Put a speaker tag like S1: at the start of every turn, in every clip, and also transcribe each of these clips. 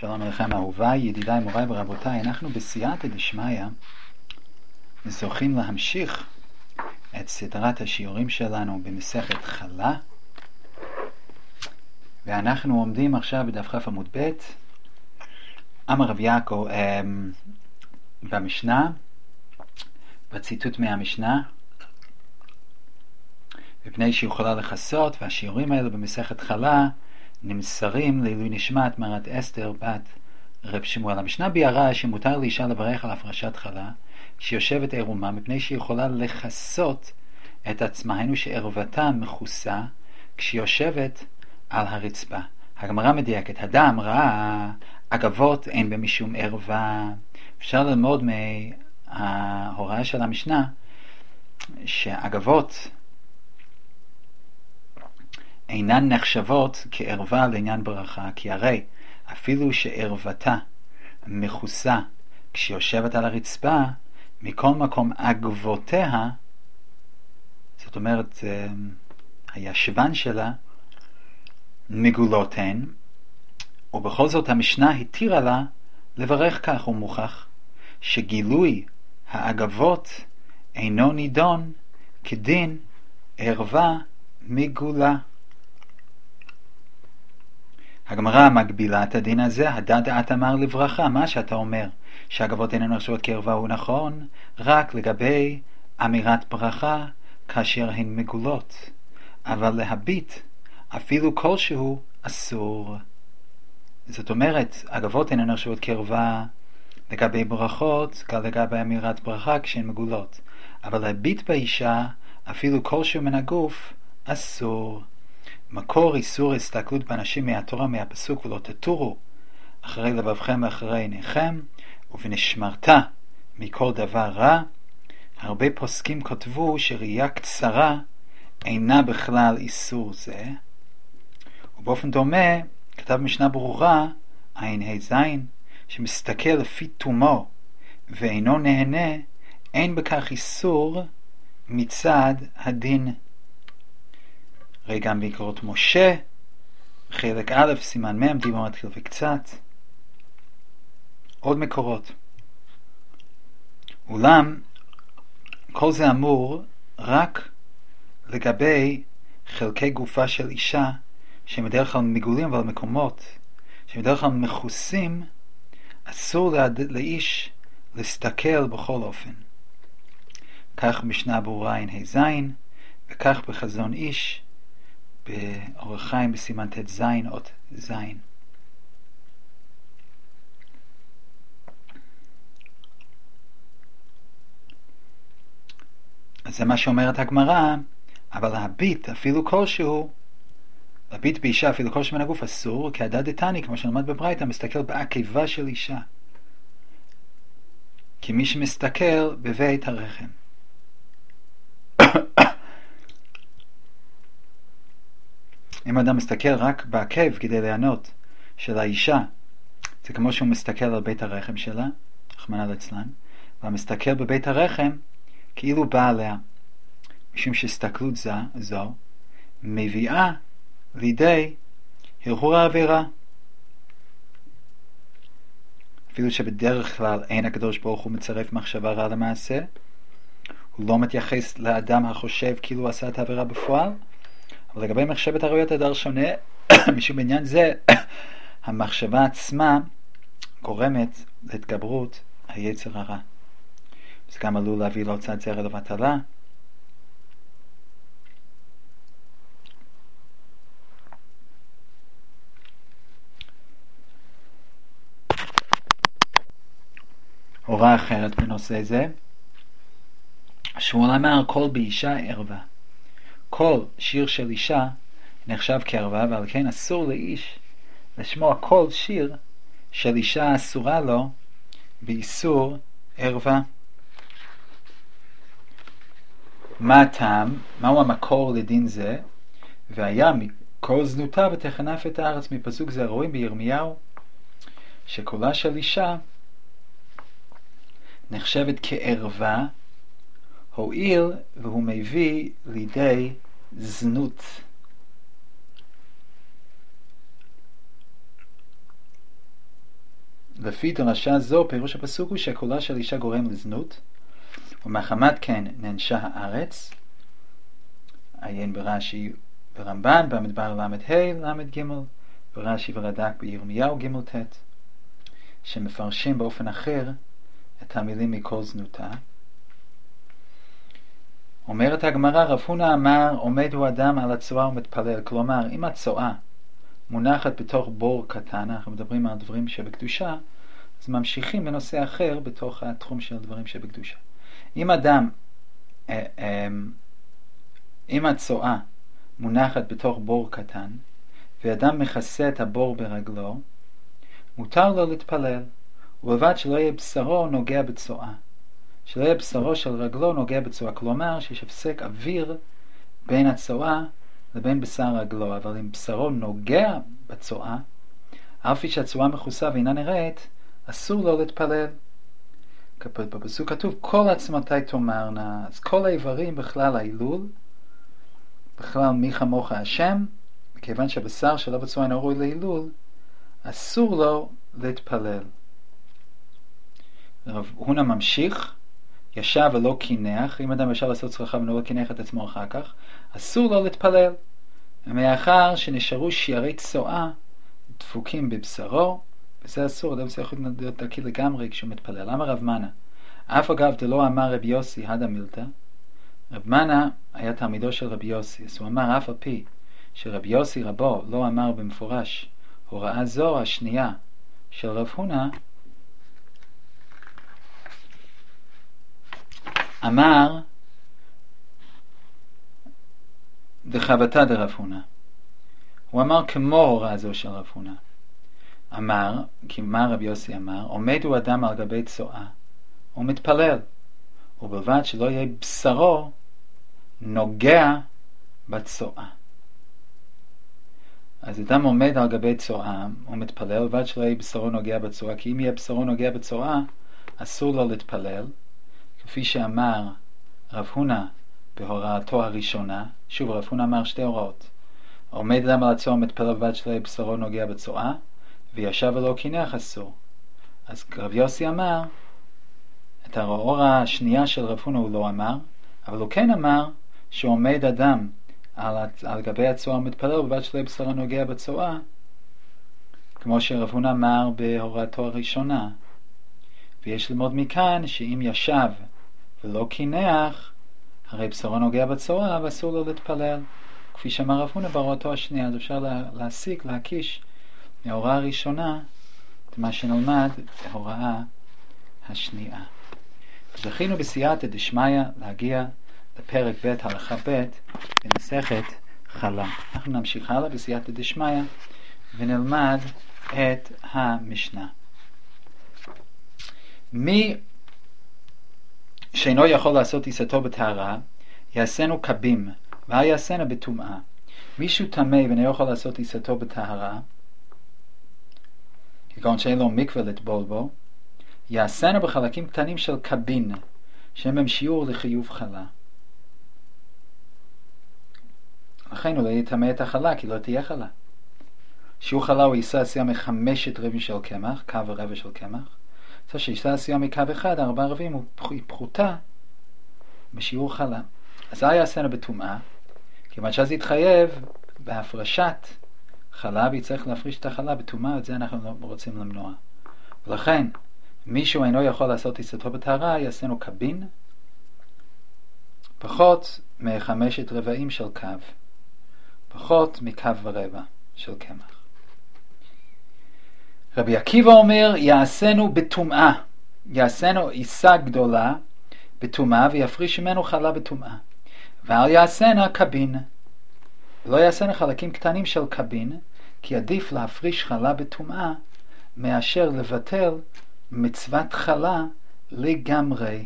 S1: שלום עליכם אהוביי, ידידיי, מוריי ורבותיי. אנחנו בסייעתא דשמיא זוכים להמשיך את סדרת השיעורים שלנו במסכת חלה, ואנחנו עומדים עכשיו בדף כ' עמוד ב'. אמר רב יעקב במשנה, בציטוט מהמשנה, מפני שיכולה לחסות, והשיעורים האלה במסכת חלה נמסרים לעילוי נשמת מרת אסתר בת רב שמואל. המשנה ביארה שמותר לאישה לברך על הפרשת חלה כשיושבת עירומה, מפני שהיא יכולה לחסות את עצמה, היינו שערוותה מכוסה כשהיא יושבת על הרצפה. הגמרא מדייקת, הדם ראה אגבות אין במשום ערווה. אפשר ללמוד מההוראה של המשנה שאגבות אינן נחשבות כערווה לעניין ברכה, כי הרי אפילו שערוותה מכוסה כשיושבת על הרצפה, מכל מקום אגבותיה, זאת אומרת הישבן שלה, מגולות הן, ובכל זאת המשנה התירה לה לברך כך. ומוכח שגילוי האגבות אינו נידון כדין ערווה מגולה. הגמרא מגבילה את הדין הזה, הדעת אמר לברכה. מה שאתה אומר שהאגבות אינן נחשבות כערווה הוא נכון רק לגבי אמירת ברכה כאשר הן מגולות, אבל להביט אפילו כלשהו אסור. זאת אומרת, אגבות אינן נחשבות כערווה לגבי ברכות, גם לגבי אמירת ברכה כשהן מגולות, אבל להביט באישה אפילו כלשהו מן הגוף אסור. מקור איסור הסתכלות באנשים מהתורה, מהפסוק, ולא תטורו אחרי לבבכם ואחרי עיניכם ובנשמרת מכל דבר רע. הרבה פוסקים כתבו שראייה קצרה אינה בכלל איסור זה, ובאופן דומה כתב משנה ברורה עין זין שמסתכל לפי תומו ואינו נהנה, אין בכך איסור מצד הדין. ראי גם ביקורות משה, חלק א', סימן מ', דיבור מתחיל וקצת. עוד מקורות. אולם, כל זה אמור רק לגבי חלקי גופה של אישה, שבדרך כלל מגולים, אבל מקומות שבדרך כלל מכוסים, אסור לאיש להסתכל בכל אופן. כך משנה ברורה עין זין, וכך בחזון איש, באורח חיים בסימן ת' זין אות זין. אז זה מה שאומרת הגמרא, אבל להביט אפילו כלשהו, להביט באישה אפילו כלשהו מן הגוף אסור, כי הדד דתני, כמו שנלמד בברייתא, מסתכל בעקיבה של אישה, כי מי שמסתכל בבית הרחם. אם אדם מסתכל רק בעקב כדי ליהנות של האישה, זה כמו שהוא מסתכל על בית הרחם שלה, רחמנא ליצלן, והמסתכל בבית הרחם כאילו בא עליה, משום שהסתכלות זו מביאה לידי הרהור העבירה. אפילו שבדרך כלל אין הקדוש ברוך הוא מצרף מחשבה רע למעשה, הוא לא מתייחס לאדם החושב כאילו עשה את העבירה בפועל, אבל לגבי מחשבת הראויות הדר שונה, משום בעניין זה המחשבה עצמה גורמת להתגברות היצר הרע. זה גם עלול להביא להוצאת זרע לבטלה. הוראה אחרת בנושא זה, שמואל אמר כל באישה ערווה. כל שיר של אישה נחשב כערווה, ועל כן אסור לאיש לשמוע כל שיר של אישה, אסורה לו באיסור ערווה. מה הטעם? מהו המקור לדין זה? והיה מכל זנותה ותחנף את הארץ. מפסוק זה רואים בירמיהו שקולה של אישה נחשבת כערווה, הועיל והוא מביא לידי זנות. לפי דרשה זו, פירוש הפסוק הוא שקולה של אישה גורם לזנות, ומחמת כן נענשה הארץ. עיין ברש"י ורמב"ן במדבר ל"ה, ל"ג, ברש"י ורד"ק בירמיהו ג' ט', שמפרשים באופן אחר את המילים מכל זנותה. אומרת הגמרא, רב הונא אמר, עומד הוא אדם על הצואה ומתפלל. כלומר, אם הצואה מונחת בתוך בור קטן, אנחנו מדברים על דברים שבקדושה, אז ממשיכים בנושא אחר בתוך התחום של דברים שבקדושה. אם הצואה מונחת בתוך בור קטן, ואדם מכסה את הבור ברגלו, מותר לו להתפלל, ובלבד שלא יהיה בשרו נוגע בצואה. שלא יהיה בשרו של רגלו נוגע בצואה. כלומר, שיש הפסק אוויר בין הצואה לבין בשר רגלו. אבל אם בשרו נוגע בצואה, אף פי שהצואה מכוסה ואינה נראית, אסור לו להתפלל. בפסוק כתוב, כל עצמותי תאמרנה. אז כל האיברים בכלל ההילול, בכלל מי כמוך השם, מכיוון שהבשר שלו בצואה אינו ראוי להילול, אסור לו להתפלל. רב הונא ממשיך, ישב ולא קינח. אם אדם ישב לעשות צרכה ולא קינח את עצמו אחר כך, אסור לו להתפלל, מאחר שנשארו שיערי צואה דפוקים בבשרו, וזה אסור. אדם צריך להיות דקי לגמרי כשהוא מתפלל. למה רב מנה? אף אגב דלא אמר רבי יוסי הדה מילתא. רב מנה היה תלמידו של רבי יוסי, אז הוא אמר אף על פי שרבי יוסי רבו לא אמר במפורש הוראה זו השנייה של רב הונא, אמר דחבתא דרב הונא. הוא אמר כמו הוראה זו של רב הונא. אמר, כי מה רבי יוסי אמר? עומד הוא אדם על גבי צואה ומתפלל, ובלבד שלא יהיה בשרו נוגע בצואה. אז אדם עומד על גבי צואה ומתפלל, ובלבד שלא יהיה בשרו נוגע בצואה, כי אם יהיה בשרו נוגע בצואה, אסור לו להתפלל, כפי שאמר רב הונא בהוראתו הראשונה. שוב, רב הונא אמר שתי הוראות. עומד אדם על הצואה ומתפלל, ובלבד שלא יהיה בשרו נוגע בצואה, וישב ולא קינח אסור. אז רב יוסי אמר, את ההוראה השנייה של רב הונא הוא לא אמר, אבל הוא כן אמר שעומד אדם על גבי הצואה ומתפלל, ובלבד שלא יהיה בשרו נוגע בצואה, כמו שרב הונא אמר בהוראתו הראשונה. ויש ללמוד מכאן שאם ישב ולא קינח, הרי בשרו נוגע בצואה ואסור לו להתפלל, כפי שאמר רב הונא בהוראתו השנייה. אז אפשר להקיש מההוראה הראשונה את מה שנלמד בהוראה השנייה. זכינו בסייעתא דשמיא להגיע לפרק ב' הלכה ב' במסכת חלה. אנחנו נמשיך הלאה בסייעתא דשמיא ונלמד את המשנה. מי שאינו יכול לעשות עיסתו בטהרה, יעשנו קבים, ואל יעשנה בטומאה. מישהו טמא ואינו יכול לעשות עיסתו בטהרה, כגון שאין לו מקווה לטבול בו, יעשנה בחלקים קטנים של קבין, שהם הם שיעור לחיוב חלה. לכן הוא לא יטמא את החלה, כי לא תהיה חלה. שיעור חלה הוא יישא עשייה מחמשת רבעים של קמח, קו ורבע של קמח. זאת שיישא עשייה מקו אחד, 4 רבעים, הוא פחותה בשיעור חלה. אז זה יעשנה בטומאה, כיוון שאז יתחייב בהפרשת חלה, ויצטרך להפריש את החלה בטומאה, את זה אנחנו לא רוצים למנוע. ולכן, מישהו אינו יכול לעשות עיסתו בטהרה, יעשנו קבין, פחות מחמשת רבעים של קו, פחות מקו ורבע של קמח. רבי עקיבא אומר, יעשנו בטומאה, יעשנו עיסה גדולה בטומאה, ויפריש ממנו חלה בטומאה. ואל יעשנה קבין, לא יעשנה חלקים קטנים של קבין, כי עדיף להפריש חלה בטומאה, מאשר לבטל מצוות חלה לגמרי.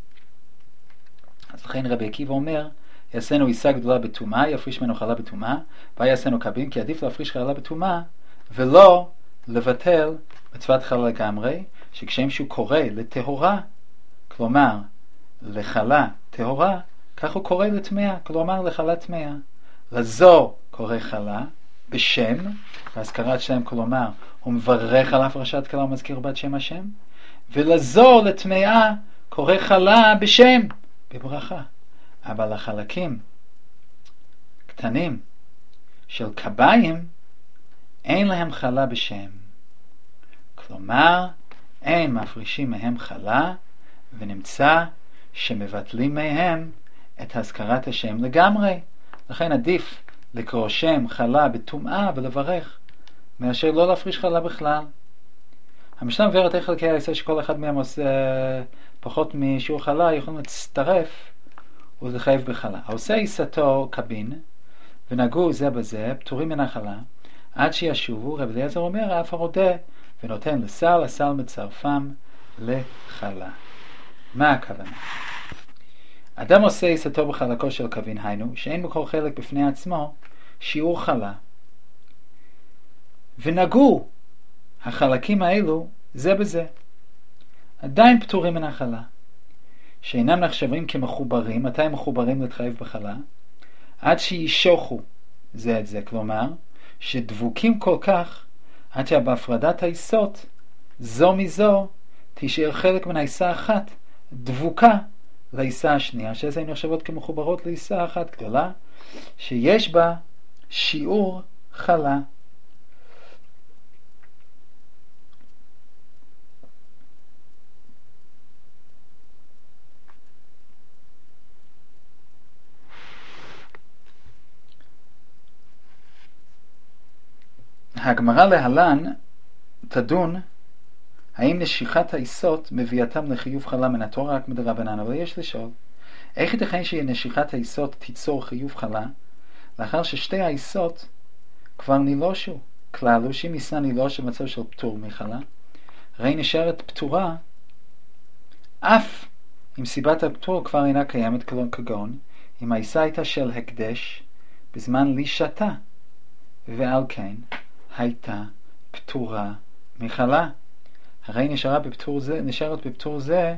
S1: אז לכן רבי עקיבא אומר, יעשנו עיסה גדולה בטומאה, יפריש ממנו חלה בטומאה, ויעשנו קבין, כי עדיף להפריש חלה בטומאה, ולא לבטל מצוות חלה לגמרי, שכשם קורא לטהורה, כלומר לחלה טהורה, כך הוא קורא לטמאה, כלומר לחלה טמאה. לזו קורא חלה בשם, בהזכרת שם, כלומר, הוא מברך על הפרשת כלה ומזכיר בת שם השם, ולזו לטמאה קורא חלה בשם, בברכה. אבל החלקים קטנים של קביים, אין להם חלה בשם. כלומר, אין מפרישים מהם חלה, ונמצא שמבטלים מהם את הזכרת השם לגמרי. לכן עדיף לקרוא שם חלה בטומאה ולברך, מאשר לא להפריש חלה בכלל. המשנה מבארת איך חלקי היסוד שכל אחד מהם עושה פחות משיעור חלה, יכולים להצטרף ולחייב בחלה. העושה עיסתו קבין, ונגעו זה בזה, פטורים מן החלה, עד שישובו. רבי אליעזר אומר, אף הרודה, ונותן לסל, הסל מצרפם לחלה. מה הכוונה? אדם עושה עיסתו בחלקו של קבין, היינו, שאין בכל חלק בפני עצמו שיעור חלה. ונגעו החלקים האלו זה בזה. עדיין פטורים מן החלה. שאינם נחשבים כמחוברים, מתי הם מחוברים להתחייב בחלה? עד שישוכו זה את זה, כלומר, שדבוקים כל כך, עד שבהפרדת היסוד, זו מזו, תישאר חלק מן היסה אחת, דבוקה ליסה השנייה, שזה הן נחשבות כמחוברות ליסה אחת גדולה, שיש בה שיעור חלה. הגמרא להלן תדון האם נשיכת היסוד מביאתם לחיוב חלה מן התורה רק מדרבנן, אבל יש לשאול, איך ייתכן שנשיכת היסוד תיצור חיוב חלה לאחר ששתי היסוד כבר נילושו? כלל שאם ניסה נילוש במצב של פטור מחלה, הרי נשארת פטורה אף אם סיבת הפטור כבר אינה קיימת, כגון אם היסה הייתה של הקדש בזמן לישתה, ועל כן הייתה פטורה מחלה. הרי נשארת בפטור זה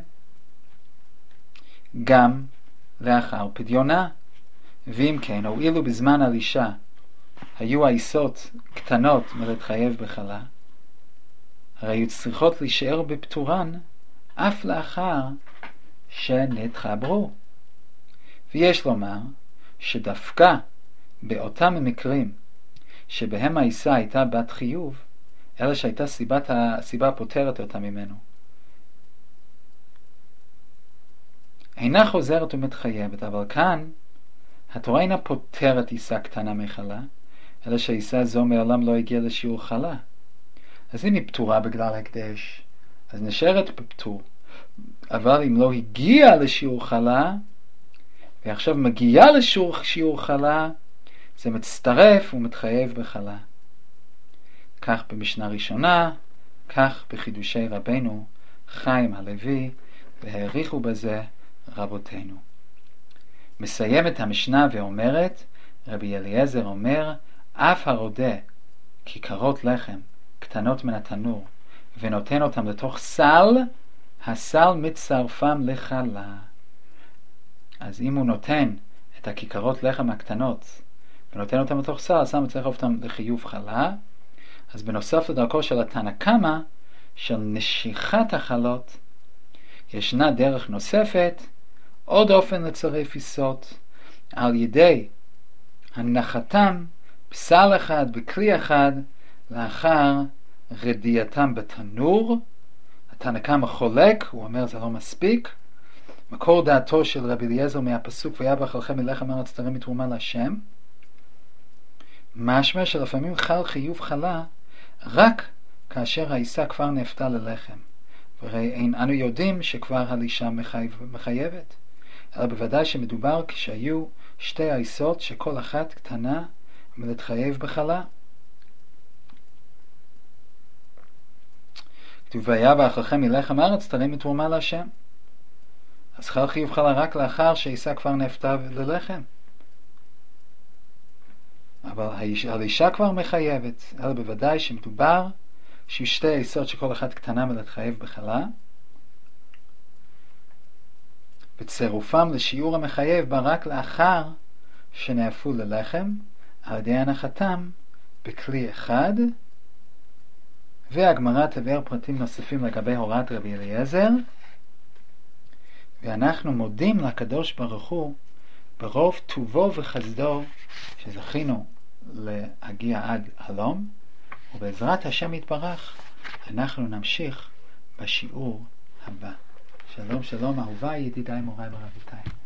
S1: גם לאחר פדיונה. ואם כן, או אילו בזמן הלישה היו היסוד קטנות מלהתחייב בחלה, הרי היו צריכות להישאר בפטורן אף לאחר שנתחברו. ויש לומר שדווקא באותם מקרים שבהם היסה הייתה בת חיוב, אלא שהייתה הסיבה פותרת אותה ממנו, אינה חוזרת ומתחייבת. אבל כאן התורה אינה פותרת היסה קטנה מחלה, אלא שהיסה זו מעולם לא הגיעה לשיעור חלה. אז אם היא פטורה בגלל הקדש, אז נשארת בפטור. אבל אם לא הגיעה לשיעור חלה, ועכשיו מגיעה לשיעור חלה, זה מצטרף ומתחייב בחלה. כך במשנה ראשונה, כך בחידושי רבנו חיים הלוי, והעריכו בזה רבותינו. מסיימת המשנה ואומרת, רבי אליעזר אומר, אף הרודה כיכרות לחם קטנות מן התנור ונותן אותם לתוך סל, הסל מצרפם לחלה. אז אם הוא נותן את הכיכרות לחם הקטנות ונותן אותם לתוך סל, הסל מצרף אותם לחיוב חלה. אז בנוסף לדרכו של התנא קמא של נשיכת החלות, ישנה דרך נוספת, עוד אופן לצרף יסוד, על ידי הנחתם בסל אחד, בכלי אחד, לאחר רדייתם בתנור. התנא קמא חולק, הוא אומר זה לא מספיק. מקור דעתו של רבי אליעזר מהפסוק ויברך לכם מלחם ארץ תרים מתרומה להשם, משמע שלפעמים חל חיוב חלה רק כאשר העיסה כבר נהפתה ללחם, והרי אין אנו יודעים שכבר הלישה מחייבת, אלא בוודאי שמדובר כשהיו שתי העיסות שכל אחת קטנה ולהתחייב בחלה. כתוב ויברך לכם מלחם הארץ תרים מתרומה להשם, אז חל חיוב חלה רק לאחר שהעיסה כבר נהפתה ללחם, אבל הלישה כבר מחייבת, אלא בוודאי שמדובר ששתי העיסות שכל אחת קטנה מלהתחייב בחלה, בצירופם לשיעור המחייב בה רק לאחר שנהפו ללחם, על ידי הנחתם בכלי אחד, והגמרא תבאר פרטים נוספים לגבי הוראת רבי אליעזר, ואנחנו מודים לקדוש ברוך הוא ברוב טובו וחסדו שזכינו להגיע עד הלום, ובעזרת השם יתברך אנחנו נמשיך בשיעור הבא. שלום שלום אהוביי, ידידיי, מוריי ורבותיי.